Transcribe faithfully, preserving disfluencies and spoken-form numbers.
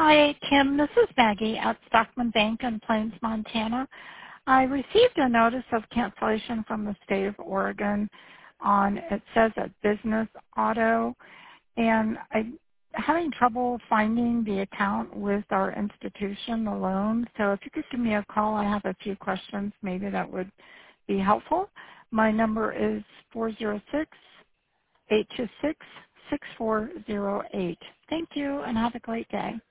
Hi, Kim. This is Maggie at Stockman Bank in Plains, Montana. I received a notice of cancellation from the state of Oregon on, it says a business auto, and I'm having trouble finding the account with our institution, the loan. So if you could give me a call, I have a few questions. Maybe that would be helpful. My number is four zero six, eight two six, six four zero eight. Thank you and have a great day.